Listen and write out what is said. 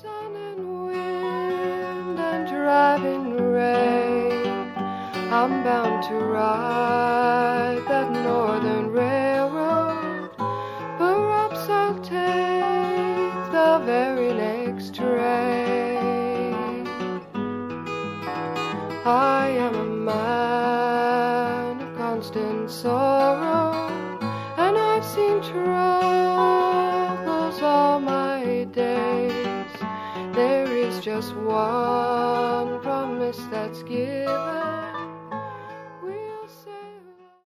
sun and wind and driving rain, I'm bound to ride that northern railroad. Perhaps I'll take the very next train. I am a man of constant sorrow, and I've seen troubles all my days. There is just one promise that's given: